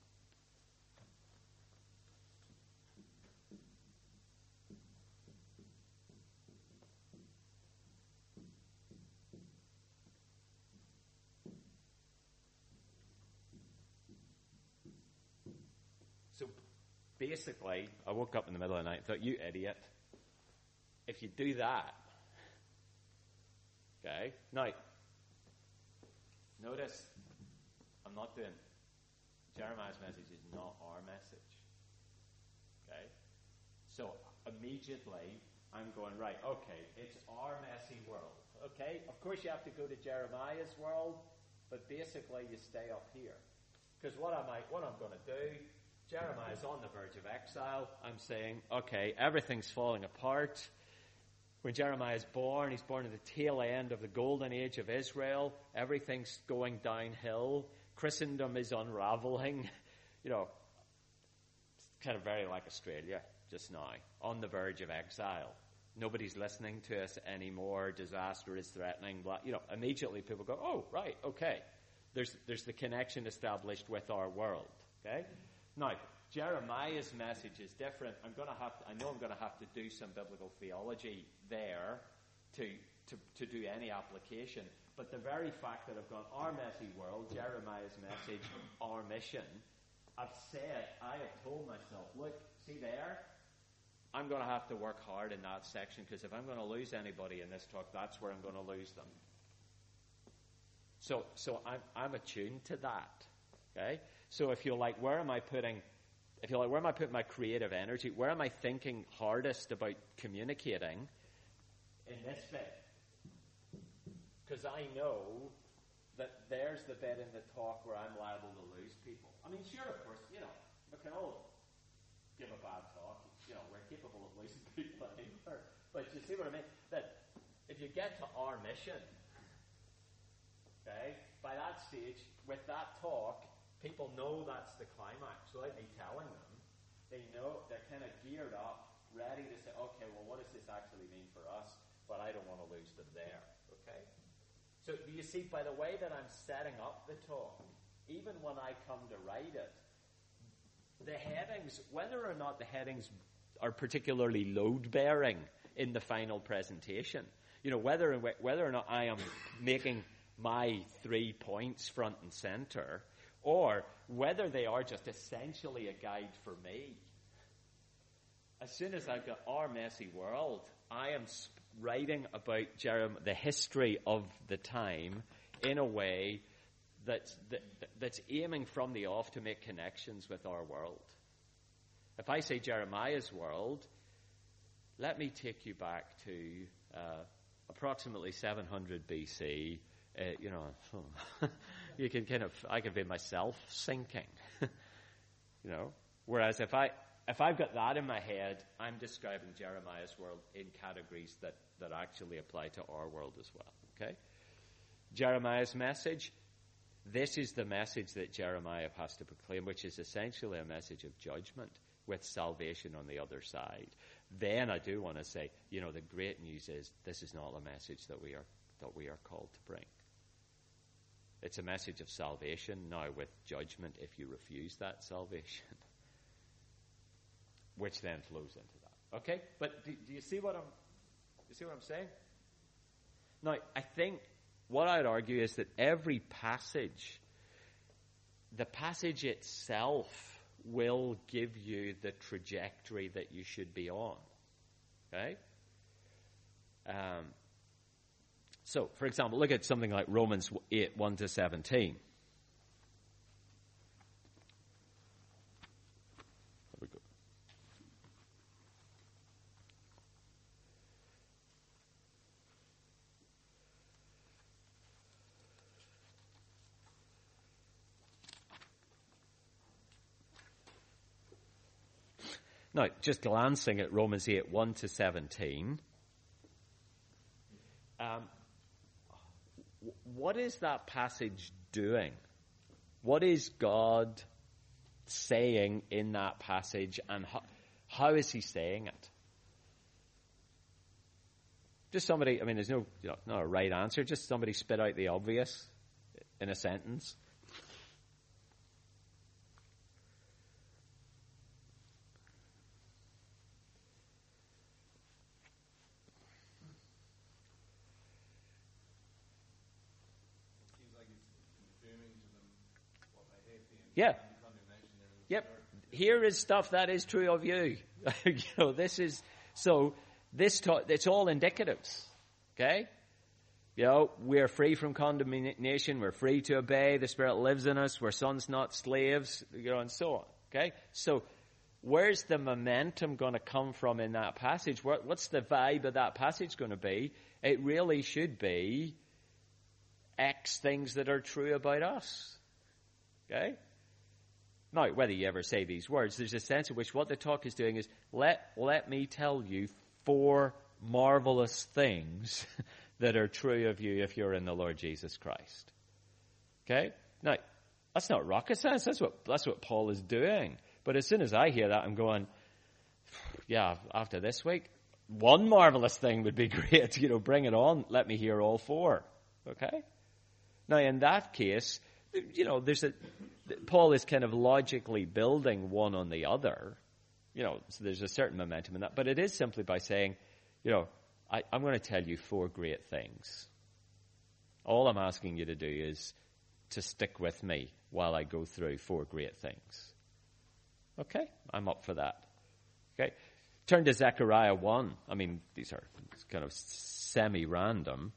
So basically, I woke up in the middle of the night and thought, you idiot, if you do that, okay, now, notice, I'm not doing, Jeremiah's message is not our message, okay, so immediately, I'm going, right, okay, it's our messy world, okay, of course you have to go to Jeremiah's world, but basically you stay up here, because what I might, what I'm going to do, Jeremiah's on the verge of exile. I'm saying, okay, everything's falling apart. When Jeremiah's born, he's born at the tail end of the golden age of Israel. Everything's going downhill. Christendom is unraveling. You know, it's kind of very like Australia just now, on the verge of exile. Nobody's listening to us anymore. Disaster is threatening. Blah. You know, immediately people go, oh, right, okay. There's, there's the connection established with our world, okay? Now, Jeremiah's message is different. I'm going to have to, I know I'm going to have to do some biblical theology there to, to, to do any application. But the very fact that I've gone, our messy world, Jeremiah's message, our mission, I've said, I have told myself, look, see there? I'm going to have to work hard in that section, because if I'm going to lose anybody in this talk, that's where I'm going to lose them. So, so I'm, I'm attuned to that. Okay? So if you're like, where am I putting, if you're like, where am I putting my creative energy? Where am I thinking hardest about communicating? In this bit. Because I know that there's the bit in the talk where I'm liable to lose people. I mean, sure, of course, you know, we can all give a bad talk. You know, we're capable of losing people anywhere. But you see what I mean? That if you get to our mission, okay, by that stage, with that talk, people know that's the climax, without me telling them. They know, they're kind of geared up, ready to say, okay, well, what does this actually mean for us? But I don't want to lose them there, okay? So do you see, by the way that I'm setting up the talk, even when I come to write it, the headings, whether or not the headings are particularly load-bearing in the final presentation, you know, whether, whether or not I am making my three points front and center, or whether they are just essentially a guide for me. As soon as I've got our messy world, I am writing about Jeremiah, the history of the time, in a way that's, that, that's aiming from the off to make connections with our world. If I say Jeremiah's world, let me take you back to uh, approximately seven hundred B C. Uh, you know, you can kind of, I can be myself sinking, you know. Whereas if I, if I've got that in my head, I'm describing Jeremiah's world in categories that, that actually apply to our world as well, okay? Jeremiah's message, this is the message that Jeremiah has to proclaim, which is essentially a message of judgment with salvation on the other side. Then I do want to say, you know, the great news is this is not a message that we are, that we are called to bring. It's a message of salvation, now with judgment if you refuse that salvation, which then flows into that. Okay? But do, do you see what I'm you see what I'm saying? Now, I think what I'd argue is that every passage, the passage itself will give you the trajectory that you should be on. Okay? Um, So, for example, look at something like Romans eight, one to seventeen. There we go. Now, just glancing at Romans eight, one to seventeen, um, what is that passage doing? What is God saying in that passage, and how, how is he saying it? Just somebody, I mean, there's no, you know, not a right answer, just somebody spit out the obvious in a sentence. Yeah. Yep. Here is stuff that is true of you. you know, this is, so this, ta- it's all indicatives. Okay? You know, we're free from condemnation. We're free to obey. The Spirit lives in us. We're sons, not slaves. You know, and so on. Okay? So where's the momentum going to come from in that passage? What, what's the vibe of that passage going to be? It really should be X things that are true about us. Okay? Now, whether you ever say these words, there's a sense in which what the talk is doing is, let, let me tell you four marvelous things that are true of you if you're in the Lord Jesus Christ. Okay? Now, that's not rocket science. That's what, that's what Paul is doing. But as soon as I hear that, I'm going, yeah, after this week, one marvelous thing would be great. You know, bring it on. Let me hear all four. Okay? Now, in that case, you know, there's a, Paul is kind of logically building one on the other, you know, so there's a certain momentum in that, but it is simply by saying, you know, I, I'm going to tell you four great things. All I'm asking you to do is to stick with me while I go through four great things. Okay? I'm up for that. Okay? Turn to Zechariah one. I mean, these are kind of semi-random.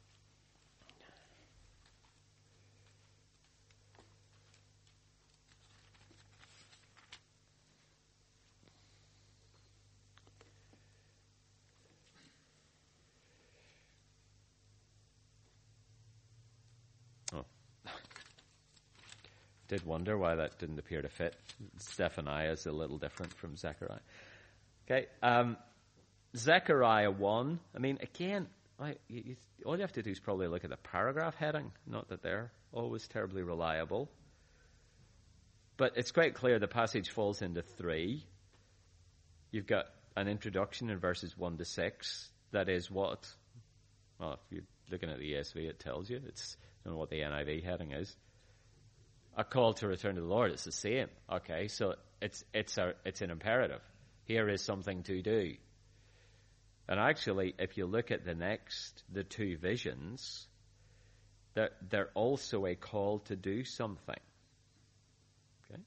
Did wonder why that didn't appear to fit. Zephaniah is a little different from Zechariah. Okay, um, Zechariah one. I mean, again, I, you, you, all you have to do is probably look at the paragraph heading. Not that they're always terribly reliable. But it's quite clear the passage falls into three. You've got an introduction in verses one to six. That is what? Well, if you're looking at the E S V, it tells you. It's, I don't know what the N I V heading is. A call to return to the Lord. It's the same. Okay, so it's it's a it's an imperative. Here is something to do. And actually, if you look at the next, the two visions, they're, they're also a call to do something. Okay.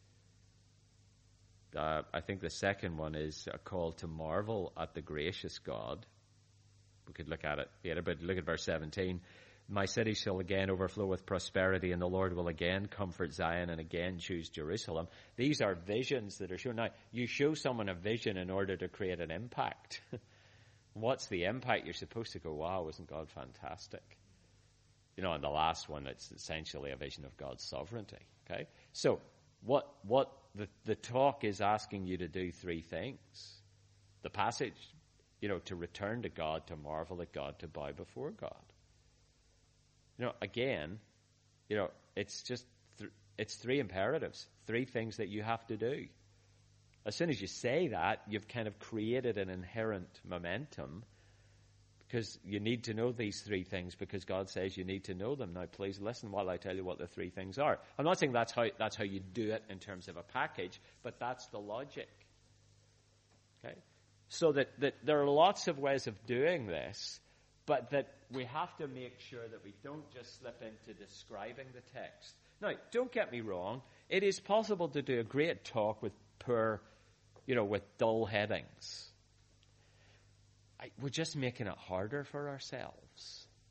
Uh, I think the second one is a call to marvel at the gracious God. We could look at it later, but look at verse seventeen. My city shall again overflow with prosperity, and the Lord will again comfort Zion and again choose Jerusalem. These are visions that are shown. Now, you show someone a vision in order to create an impact. What's the impact? You're supposed to go, wow, isn't God fantastic? You know, and the last one, it's essentially a vision of God's sovereignty. Okay? So, what what the, the talk is asking you to do three things. The passage, you know, to return to God, to marvel at God, to bow before God. You know, again, you know, it's just, th- it's three imperatives, three things that you have to do. As soon as you say that, you've kind of created an inherent momentum because you need to know these three things because God says you need to know them. Now, please listen while I tell you what the three things are. I'm not saying that's how, that's how you do it in terms of a package, but that's the logic. Okay? So that, that there are lots of ways of doing this, but that we have to make sure that we don't just slip into describing the text. Now, don't get me wrong. It is possible to do a great talk with poor, you know, with dull headings. I, we're just making it harder for ourselves.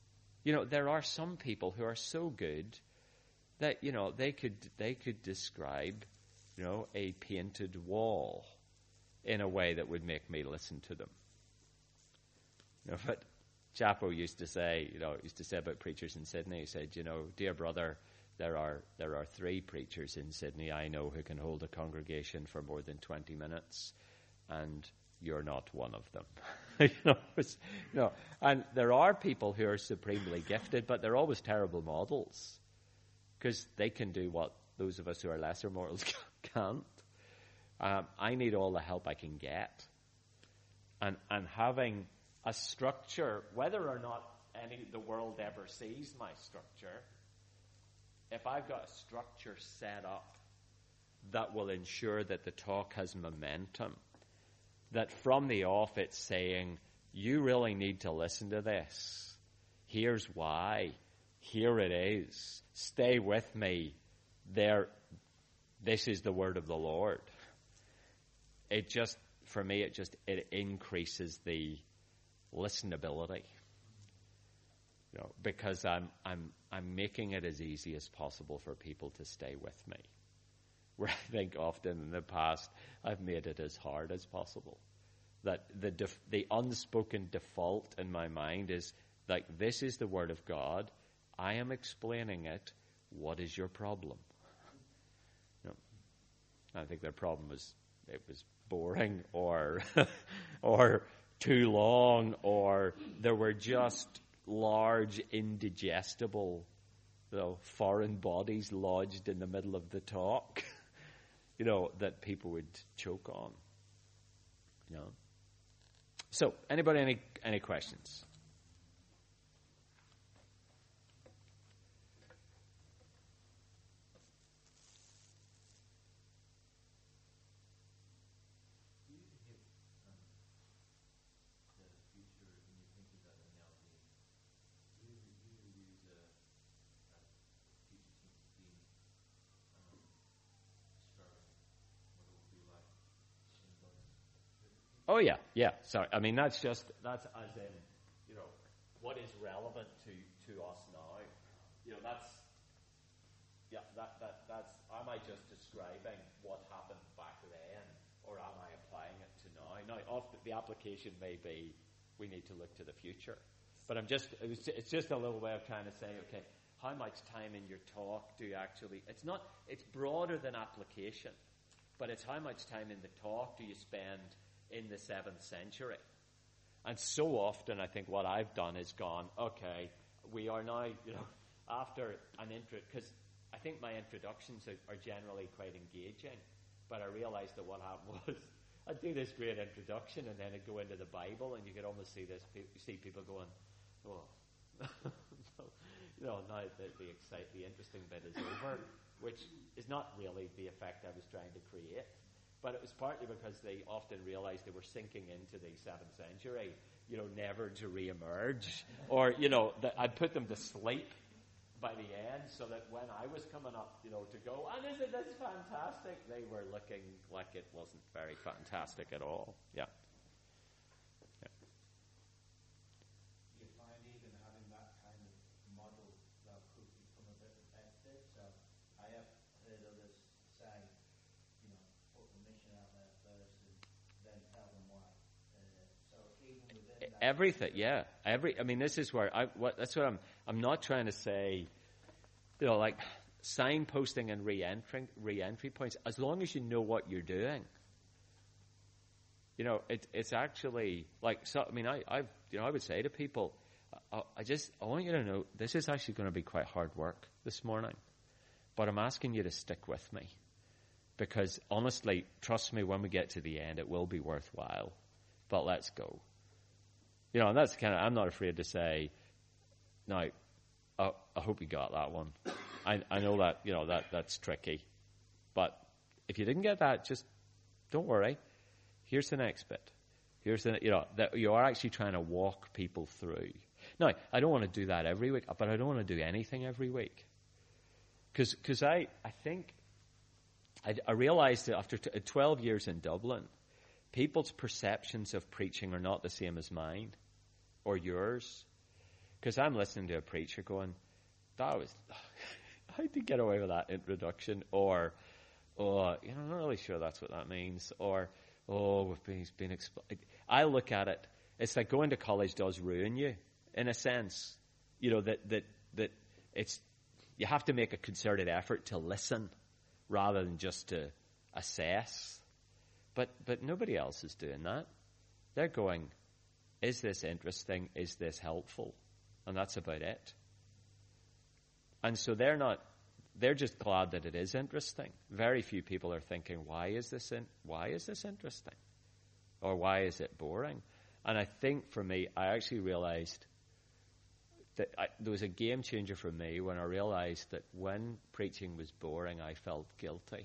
You know, there are some people who are so good that, you know, they could they could describe, you know, a painted wall in a way that would make me listen to them. You know, but Chapo used to say, you know, used to say about preachers in Sydney, he said, you know, dear brother, there are there are three preachers in Sydney I know who can hold a congregation for more than twenty minutes, and you're not one of them. you know, it's, you know, and there are people who are supremely gifted, but they're always terrible models because they can do what those of us who are lesser mortals can't. Um, I need all the help I can get, and and having a structure, whether or not any the world ever sees my structure, if I've got a structure set up that will ensure that the talk has momentum, that from the off it's saying, you really need to listen to this. Here's why. Here it is. Stay with me. There, this is the word of the Lord. It just, for me, it just, it increases the listenability. You know, because I'm, I'm, I'm making it as easy as possible for people to stay with me. Where I think often in the past I've made it as hard as possible. That the def- the unspoken default in my mind is like, this is the word of God. I am explaining it. What is your problem? You know, I think their problem was it was boring or or too long, or there were just large, indigestible, you know, foreign bodies lodged in the middle of the talk. You know, that people would choke on. You know. So, anybody, any any questions? Oh yeah, yeah. Sorry, I mean that's just that's as in, you know, what is relevant to, to us now. You know, that's yeah, that, that that's am I just describing what happened back then, or am I applying it to now? Now, often the application may be we need to look to the future, but I'm just it was, it's just a little way of trying to say, okay, how much time in your talk do you actually? It's not it's broader than application, but it's how much time in the talk do you spend in the seventh century. And so often I think what I've done is gone, okay, we are now, you know, after an intro, because I think my introductions are, are generally quite engaging, but I realized that what happened was I'd do this great introduction and then I'd go into the Bible and you could almost see this, see people going, oh, so, you know, now the, the, excite, the interesting bit is over, which is not really the effect I was trying to create. But it was partly because they often realized they were sinking into the seventh century, you know, never to re-emerge. Or, you know, that I'd put them to sleep by the end so that when I was coming up, you know, to go, and isn't this fantastic? They were looking like it wasn't very fantastic at all. Yeah. Yeah. You find even having that kind of model that could become a bit repetitive. So I have heard others say, you know, put the mission out there first and then tell them why. Uh, so even within that, everything, yeah, every. I mean, this is where I. What that's what I'm. I'm not trying to say, you know, like signposting and re-entry, re-entry points. As long as you know what you're doing, you know, it, it's actually like. So, I mean, I, I've, you know, I would say to people, I, I just, I want you to know, this is actually going to be quite hard work this morning, but I'm asking you to stick with me. Because honestly, trust me, when we get to the end, it will be worthwhile. But let's go. You know, and that's kind of, I'm not afraid to say, now, I, I hope you got that one. I, I know that, you know, that that's tricky. But if you didn't get that, just don't worry. Here's the next bit. Here's the, you know, that you are actually trying to walk people through. Now, I don't want to do that every week, but I don't want to do anything every week. Because because I, I think, I, I realized that after t- twelve years in Dublin, people's perceptions of preaching are not the same as mine or yours. Because I'm listening to a preacher going, that was, how did he get away with that introduction? Or, oh, you know, I'm not really sure that's what that means. Or, oh, we've been, he's been expl-. I look at it, it's like going to college does ruin you, in a sense. You know, that, that, that it's, you have to make a concerted effort to listen rather than just to assess. But, but nobody else is doing that. They're going, is this interesting? Is this helpful? And that's about it. And so they're not, they're just glad that it is interesting. Very few people are thinking, why is this in, why is this interesting? Or why is it boring? And I think for me, I actually realized that I, there was a game changer for me when I realized that when preaching was boring, I felt guilty.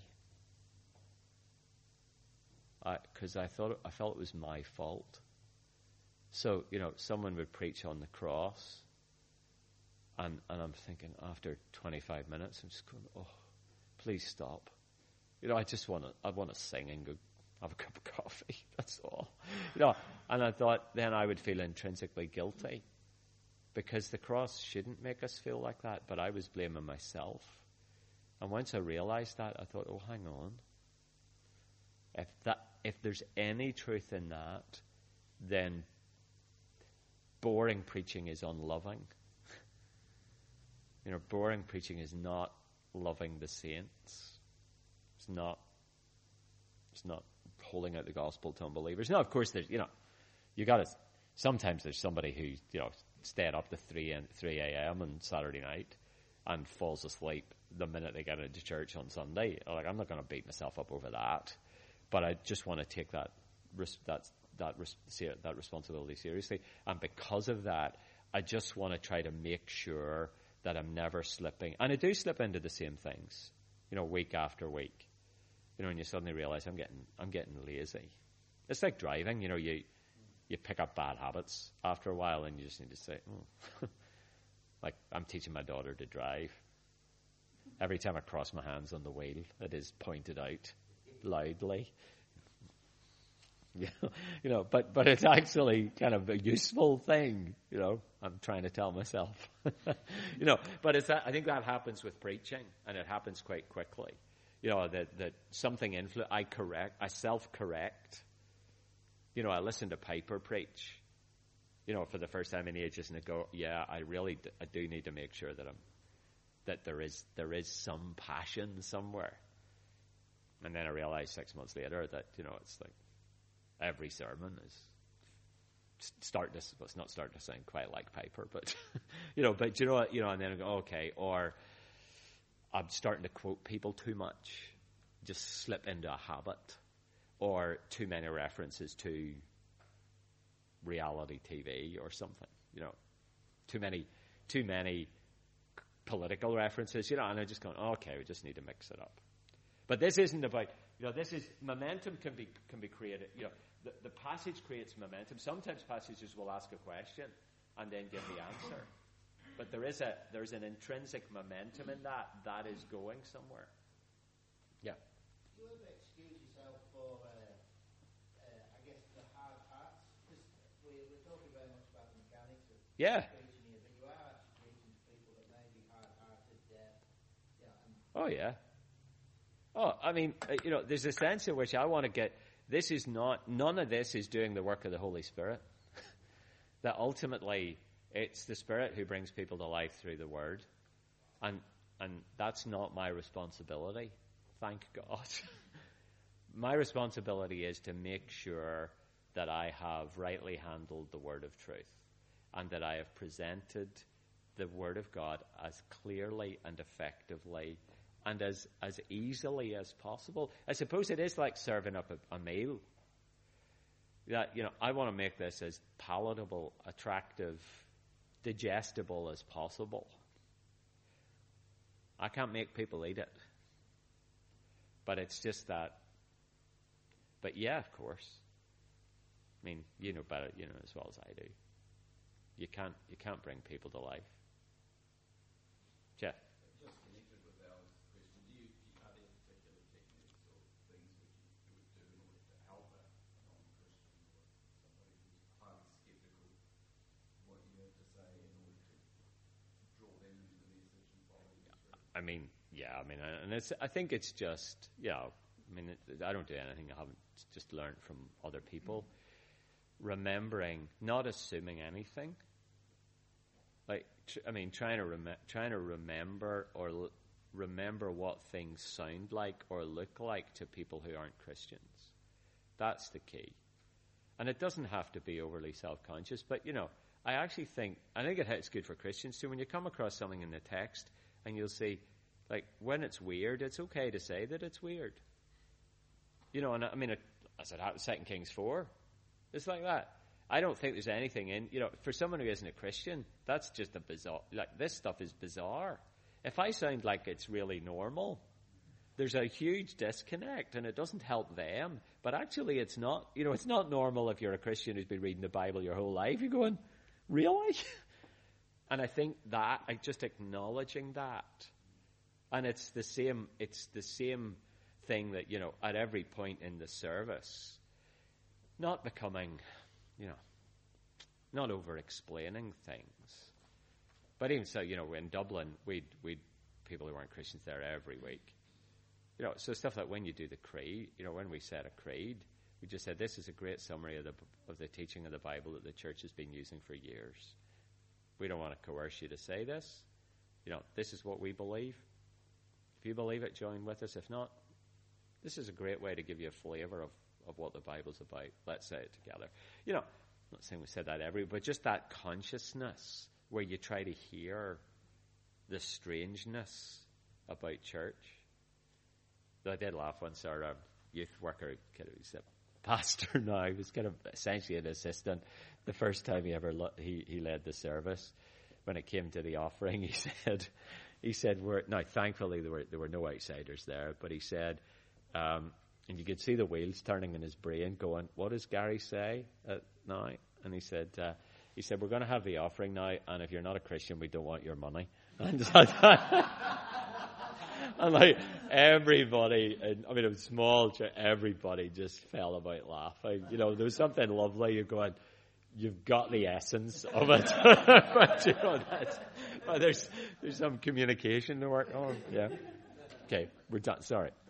Because I, I thought, I felt it was my fault. So, you know, someone would preach on the cross, and, and I'm thinking after twenty-five minutes, I'm just going, oh, please stop. You know, I just want to, I want to sing and go have a cup of coffee. That's all. You know, and I thought then I would feel intrinsically guilty because the cross shouldn't make us feel like that, but I was blaming myself. And once I realized that, I thought, oh, hang on. If that, if there's any truth in that, then boring preaching is unloving. You know, boring preaching is not loving the saints. It's not. It's not holding out the gospel to unbelievers. Now, of course, there's, you know, you got to. Sometimes there's somebody who, you know, stayed up to three and three a.m. on Saturday night and falls asleep the minute they get into church on Sunday. Like, I'm not going to beat myself up over that, but I just want to take that that that that responsibility seriously. And because of that, I just want to try to make sure that I'm never slipping. And I do slip into the same things, you know, week after week. You know, and you suddenly realize I'm getting I'm getting lazy. It's like driving. You know, you you pick up bad habits after a while, and you just need to say, oh. Like I'm teaching my daughter to drive. Every time I cross my hands on the wheel, it is pointed out loudly. You know, you know, but but it's actually kind of a useful thing. You know, I'm trying to tell myself. You know, but it's that, I think that happens with preaching, and it happens quite quickly. You know, that that something influ- I correct, I self-correct. You know, I listen to Piper preach. You know, for the first time in ages, and I go, yeah, I really, do, I do need to make sure that I'm, that there is there is some passion somewhere. And then I realized six months later that, you know, it's like every sermon is starting to, well, it's not starting to sound quite like Piper, but you know, but you know what, you know, and then I go, okay, or I'm starting to quote people too much, just slip into a habit, or too many references to reality T V or something, you know, too many, too many political references, you know, and I'm just going, okay, we just need to mix it up. But this isn't about, you know, this is, momentum can be can be created, you know, the, the passage creates momentum. Sometimes passages will ask a question and then give the answer. But there is a there's an intrinsic momentum in that that is going somewhere. Yeah. Do you ever excuse yourself for, uh, uh, I guess, the hard parts? Because we, we're talking very much about the mechanics of yeah. preaching here, but you are actually preaching to people that may be hard-hearted, deaf. Yeah, and Oh, yeah. Oh, I mean, uh, you know, there's a sense in which I want to get, this is not, none of this is doing the work of the Holy Spirit. That ultimately, it's the Spirit who brings people to life through the Word. And and that's not my responsibility, thank God. My responsibility is to make sure that I have rightly handled the Word of truth and that I have presented the Word of God as clearly and effectively and as, as easily as possible. I suppose it is like serving up a, a meal. That, you know, I want to make this as palatable, attractive, digestible as possible. I can't make people eat it. But it's just that. But yeah, of course. I mean, you know better, you know, as well as I do. You can't, you can't bring people to life. Jeff? Just connected with Al's question, do you, are there particular techniques or things that you would do in order to help a non-Christian or somebody who's highly skeptical what you have to say in order to I mean, yeah, I mean, and it's, I think it's just, you know, I mean, it, I don't do anything I haven't just learned from other people. Remembering, not assuming anything. Like, tr- I mean, trying to rem- trying to remember or l- remember what things sound like or look like to people who aren't Christians. That's the key. And it doesn't have to be overly self-conscious, but, you know, I actually think, I think it, it's good for Christians too. When you come across something in the text and you'll see, like, when it's weird, it's okay to say that it's weird. You know, and I mean, it, as it happened, Second Kings four, it's like that. I don't think there's anything in, you know, for someone who isn't a Christian, that's just a bizarre, like, this stuff is bizarre. If I sound like it's really normal, there's a huge disconnect, and it doesn't help them. But actually, it's not, you know, it's not normal if you're a Christian who's been reading the Bible your whole life. You're going, really? And I think that, I just acknowledging that. And it's the same, it's the same thing that, you know, at every point in the service, not becoming, you know, not over-explaining things. But even so, you know, in Dublin, we'd, we'd people who weren't Christians there every week. You know, so stuff like when you do the creed, you know, when we said a creed, we just said this is a great summary of the of the teaching of the Bible that the church has been using for years. We don't want to coerce you to say this. You know, this is what we believe. If you believe it, join with us. If not, this is a great way to give you a flavor of, of what the Bible's about. Let's say it together. You know, I'm not saying we said that every, but just that consciousness where you try to hear the strangeness about church. I did laugh once. Our um, youth worker, kind of, he's a pastor now. He was kind of essentially an assistant. The first time he ever lo- he he led the service, when it came to the offering, he said, he said, "We're now thankfully there were there were no outsiders there, but he said, um, and you could see the wheels turning in his brain, going, what does Gary say uh, now?" And he said, uh, he said, "We're going to have the offering now, and if you're not a Christian, we don't want your money." And And like everybody, and, I mean, it was small, everybody just fell about laughing. You know, there was something lovely. You're going, you've got the essence of it. But, you know, that's, but there's, there's some communication to work on. Yeah. Okay, we're done. Sorry.